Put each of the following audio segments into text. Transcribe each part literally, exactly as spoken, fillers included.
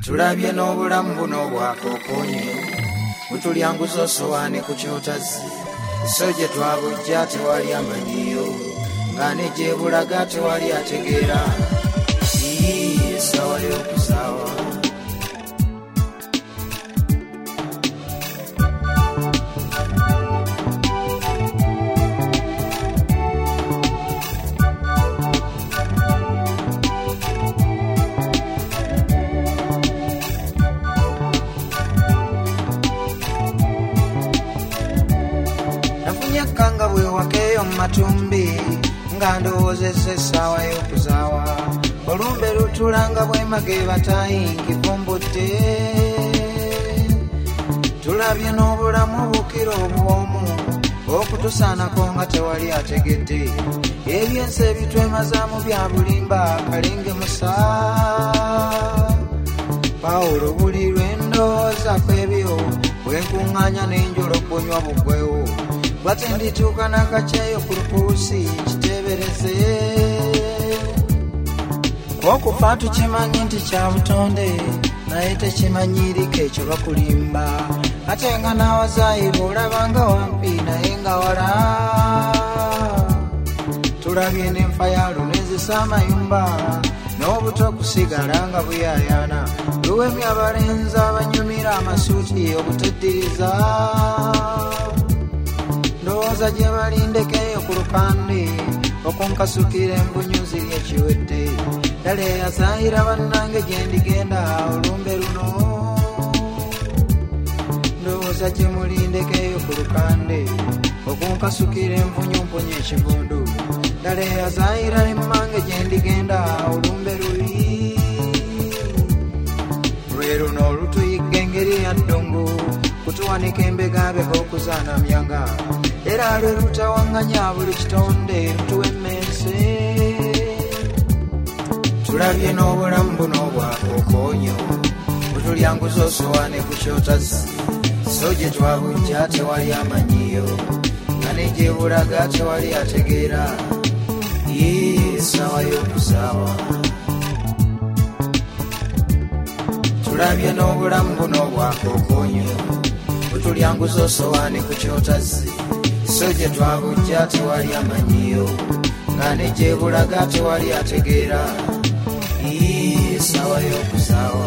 tulabye n'obulamu buno bwakokonye butulyanguza osowaane ku kyotazi so gye twabujja tewali amanyiyo nga ne gye bulaga tewali ategeera esawa y'okusaawa kanga bwe wakeeyo mu matumbi nga ndowoozesa essaawa y'okuzaawa olumbe lutulanga bwemage batayingi vumbudde tulabye n'obulamu bukira obwomu okutusaanako nga tewali ategedde ebyensi ebitwemazaamu bya bulimba kalinge musa pawulo buli lwendowooza kwebyo bwenkuŋŋaanya n'enjolo kunywa bugwewo bwate ndituuka n'akacyayo ku lupuusi kiteebereze okufa tukimanyi nti kya butonde naye tekimanyirika ekyo bakulimba ate nga n'awazaayi bw'olabanga wampi naye nga wala tulabye n'enfa ya lunezisa amayumba n'obuto kusigala nga buyaayaana luwemya abalenzi abanyumira amasuuti obuteddiriza ndowooza gye balindekeyo ku lukande okunkasukira embunyuzi lyekiwedde ddala eyazaayira bannange gye ndigenda olumbe luno ndowooza gye mulindekeyo ku lukande okunkasukira empunyumpunya ekivundu ddala eyazaayira emmange gye ndigenda olumbe luli lwe luno olutuyigga engeri ya ddungu kutuwanika embegabega okuzaana myanga era lwe lutawaŋŋanya buli kitonde lutuwemmense tulabye n'obulamu buno bwakokonyo butulyanguza osowaane ku kyotazi so gye twabujja tewali amanyiyo nga ne gye bulaga tewali ategeera esawa y'okusaawa tulabye n'obulamu buno bwakokonyo butulyanguza osowaane ku kyotazi so gye twabujja tewali amanyiyo nga ne gye bulaga tewali ategeera esawa y'okusaawa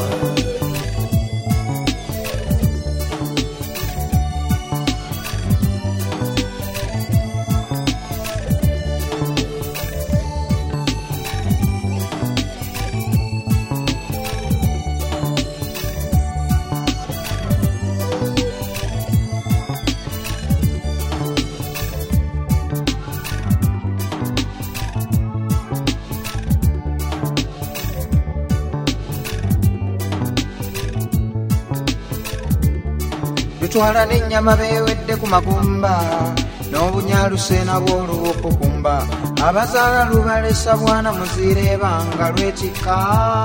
twala n'ennyama beewedde ku magumba n'obunyaaluse nabwo olubukukumba abazaala lubalesa bwana muzireeba nga lwetikka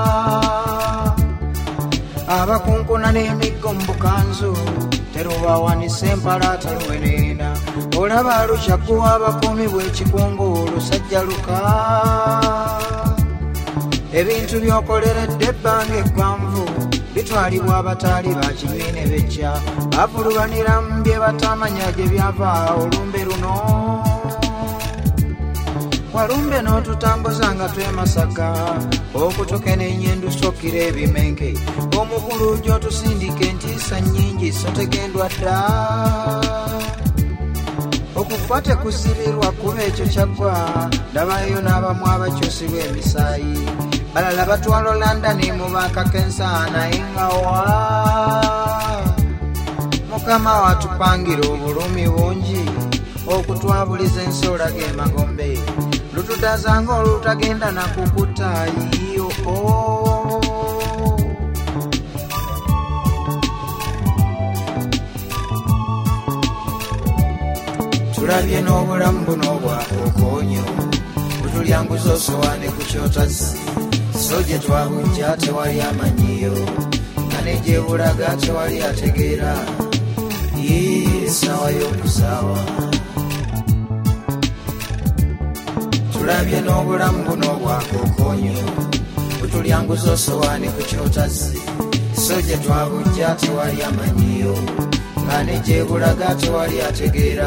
abakunkuna n'emiggo mu bukanzu terubawanisa empalaata luweneena olaba lukyagguwa abakuumi bw'ekikungu lusajja luka ebintu by'okoleredde ebbanga eggwanvu bitwalibwa abataali bakinywi bejja bavulubanira mu bye batamanya gye byava olumbe luno walumbe n'otutambuza nga twemasaka okutukenenya endusokira ebimenke omukulu gy'otusindika entiisa nnyingi so tegendwa dda okufa tekuzirirwa kuba ekyo kyaggwa ndabayo n'abamu abakyusibwa emisaayi balala batwalo Londoni mu bakakensa naye nga wa mukama watupangira obulumi bungi okutwabuliza ensoola g'emagombe lutudazanga olutagenda nakukuta yiyo tulabye n'obulamu buno bwakokonyo butulyanguza osowaane ku kyotazi so gye twabujja tewali amanyiyo nga ne gye bulaga tewali ategeera esawa y'okusaawa tulabye n'obulamu buno bwakokonyo butulyanguza osowaane ku kyotazi so gye twabujja tewali amanyiyo nga ne gye bulaga tewali ategeera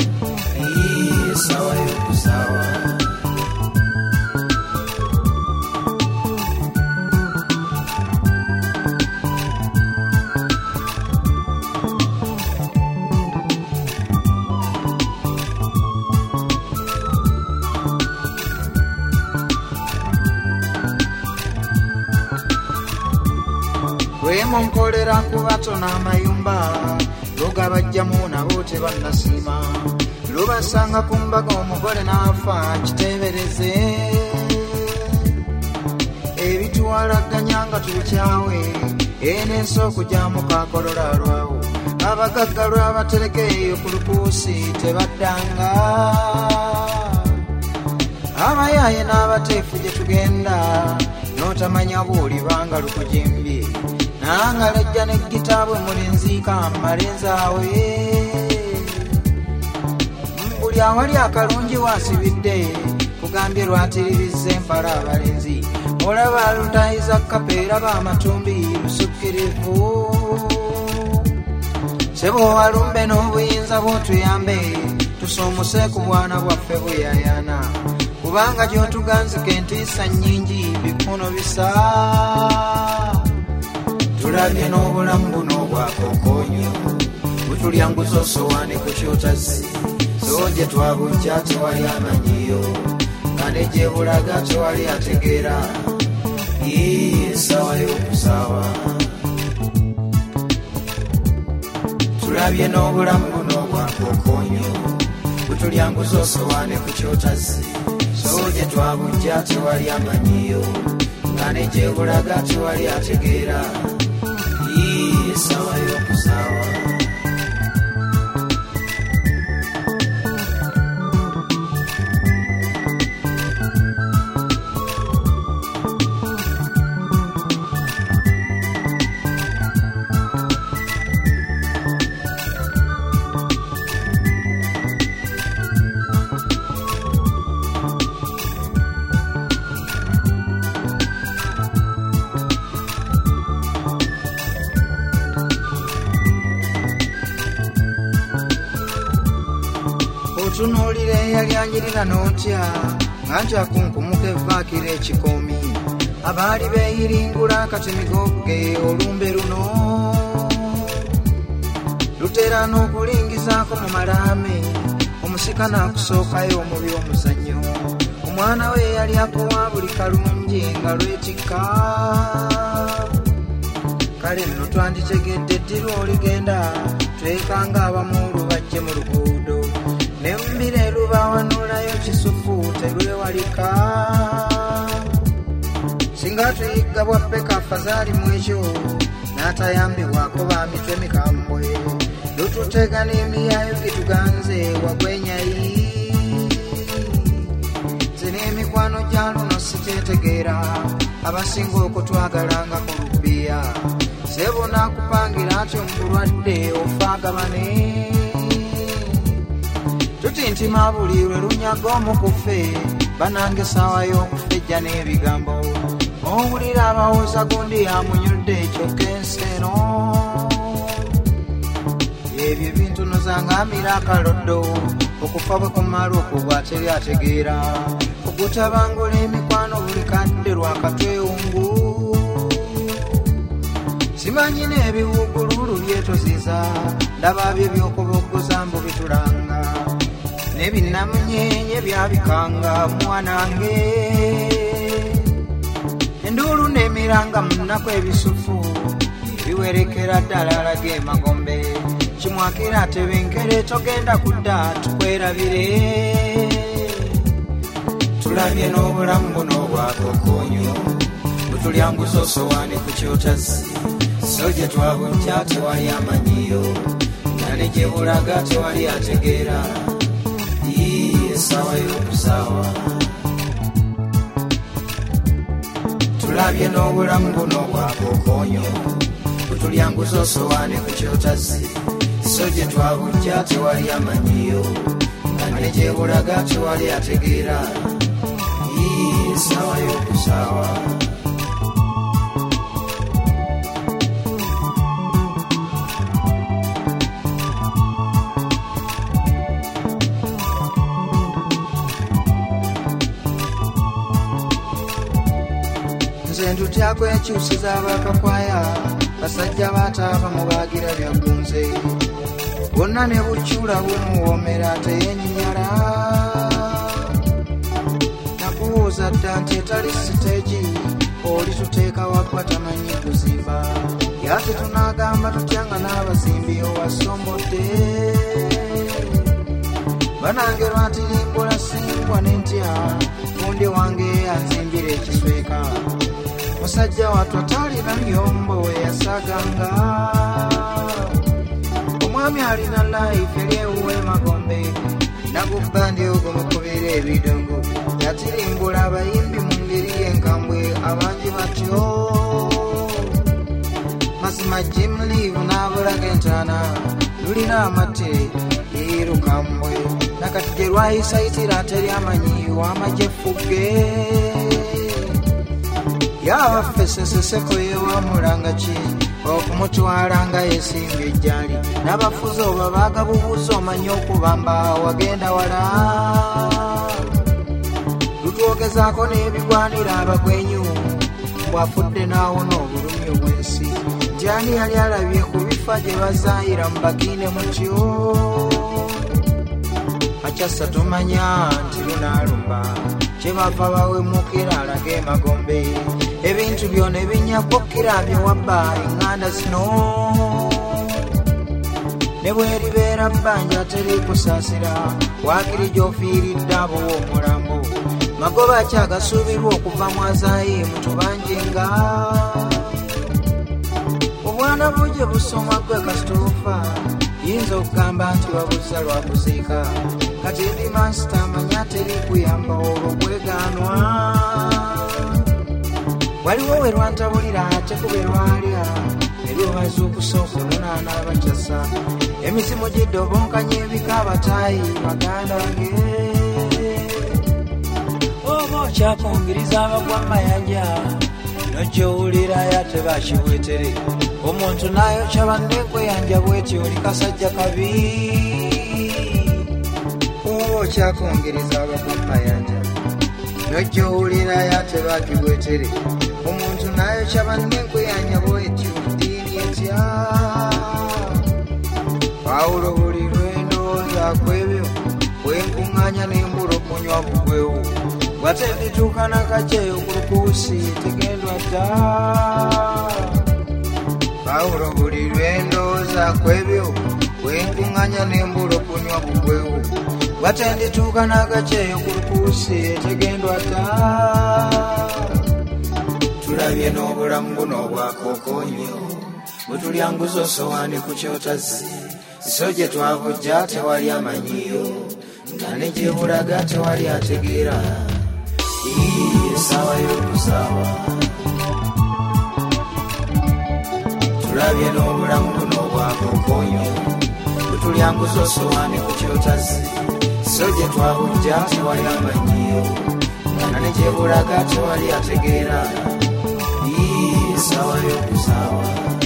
sawa y'okusaawa lwemunkolera nkubato n'amayumba lugabajjamu nabo tebannasiima lubasanga ku mbaga omugole n'afa kiteebereze ebituwalaganya nga tubikyawe enensi okugyamu kakolola lwawo abagagga lwabatereka eyo ku lukuusi tebaddanga abayaaye n'abateefu gye tugenda n'otamanya bw'olibanga lukujimbye nanga lejja n'eggitaabwe mulinziika mmalenzaawe buli awali akalungi waasibidde kugambye lwatiririza empala abalenzi olaba lutayiza kapeera b'amatumbi lusukkirivu sebo walumbe n'obuyinza bw'otuyambe tusoomose ku bwana bwaffe buyayana kubanga gy'otuganzika entiisa nnyingi bikuno bisa tulabye n'obulamu buno obwakokonyo butulyanguza osowaane ku kyotazi so gye twabujja tewali amanyiyo nga ne gye bulaga tewali ategeera sawa y'okusaawa tulabye n'obulamu buno obwakokonyo butulyanguza osowaane ku kyotazi so gye twabujja tewali amanyiyo nga ne gye bulaga tewali ategeera sawa y'okusaawa otunuulira eyalyanjirira n'otya nga njakunkumuka evaakira ekikomi abaali beeyiringula akatemigoge olumbe luno lutera n'okulingizaako mu malaame omusika n'akusookayo omubi omuzannyo omwana we yali akuwa buli kalungi nga lwetikka kale nno twanditegedde ddirwa oligenda twekanga abamuulu bajje mu luguudo nembire lubawanulayo kisufu telwewalika singa tuyigga bwaffe kafazaali mu ekyo n'atayambibwako ba mitwe mikambwe lututega n'emiyayo gituganze wagwenyayi zina emikwano gya luno sikyetegeera abasinga okutwagalanga ku lubiya sebo n'akupangira atyo mu bulwadde ofaagabane tutintima buli lwe lunyaga omukuffe banange essaawa y'okufejja n'ebigambo owulira abawoza gundi amunyudde ekyokka enseno ebyo ebintu nozanga amira akaloddo okufa bwe kumala okugwa teri ategeera okutabangula emikwano buli kadde lwakatwewungu simanyi n'ebiwugululu byetoziza ndaba byo by'okuboggoza mbu bitulanga nebinamunyenye byabikanga mwanange enduulu n'emiranga munaku ebisufu biwerekera ddala alaga emagombe kimwakira tebenkere togenda kudda tukwerabire tulabye n'obulamu buno obwakokonyo butulyanguza osowaane ku kyotazi so gye twabujja tewali amanyiyo nga ne gye bulaga tewali ategeera sawa y'okusaawa tulabye n'obulamu buno obwakokonyo butulyanguza osowaane ku kyotazi so gye twabujja tewali amanyiyo nga ne gye bulaga tewali ategeera sawa y'okusaawa Sentutya kwekyusiza abakakwaya basajja bataava mu baagira byagunze bonna ne bukyula bumuwoomera teyenyinyala nakubuuza dda nti etali siteegi oli tuteeka waggwa tamanyi kuzimba yate tunaagamba tutya nga n'abazimbi owasombodde banange lwatirimbula simbwa n'entya mundi wange anzimbira ekisweka musajja wattu atalina myombo weyasaganga omwami alina life eryewuwe magombe nagubbandi ogwo mukubira ebidongo yatirimbula abayimbi mu ngeri y'enkambwe abangi batyo mazima Jim Live n'abulaga entaana lulina amate lirukambwe nakati gye lwayisayitira teryamanyi wamajefugge yabaffe seseseko yewamulanga ki okumutwala nga yesimbye ejjali n'abafuzi oba baagabubuuza omanye okubamba wagenda wala lutwogezaako n'ebigwanira abagwenyu bwafudde n'awona obulumi obw'ensi jani yali alabye ku bifa gye bazaayira mu bakiine mutyo akyassa tumanya nti lunaalumba kyebava bawemukira alage emagombe ebintu byona ebinyabbukira byewabba eŋŋanda zino ne bweribeera bbanja terikusaasira waakiri gy'ofiiridde abo w'omulambo magoba akyagasuubirwa okuva mu azaayimu tubanjenga obwana buje busoma gwe kasitoofa yinza okugamba nti babuza lwakuziika kati ndi masita amanya terikuyamba olwo kwegaanwa waliwo we lwantabulira ate kube lwalya ebyobaza okusooka lunaana abakyasa emizimu giddobonkanya ebika abataayi bagandange oba okyakungiriza abagwa mayanja nokyowulira yate bakibwetere omuntu nayokya banne kweyanja bweti oli kasajja kabi oba okyakungiriza abagwa mayanja nokyowulira yate bakibwetere omuntu nayokya banne kweyanja bweti diini etya Pawulo buli lwendowooza kwebyo bwenkuŋŋaanya n'embula okunywa bugwewo bwate ndituuka nakajeyo ku lukuusi tegendwa dda Pawulo buli lwendowooza kwebyo bwenkuŋŋaanya n'embula okunywa bugwewo bwate ndituuka nakajeyo ku lukuusi tegendwa dda tulabye n'obulamu buno obwakookoonyo bwe tulyanguza osowaani ku kyotazi so gye twavujja tewali amanyiyo nga ne gye bulaga tewali ategeera esaawa y'okusaawa tulabye n'obulamu buno obwakookoonyo bwe tulyanguza osowaani ku kyotazi so gye twavujja tewali amanyiyo nga ne gye bulaga tewali ategeera esaawa y'okusaawa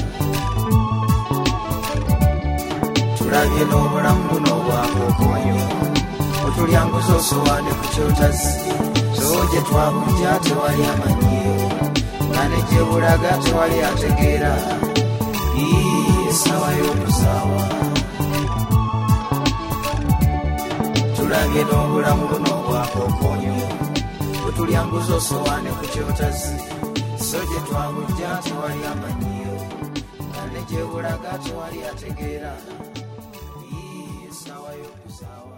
tulabye n'obulamu buno obwakookoonyo otulyanguza osowaane ku kyotazi so gye twabujja tewali amanyiyo nga ne gye bulaga tewali ategeera esaawa y'okusaawa tulabye n'obulamu buno obwakookoonyo otulyanguza osowaane ku kyotazi so gye twabujja tewali amanyiyo nga ne gye bulaga tewali ategeera esaawa y'okusaawa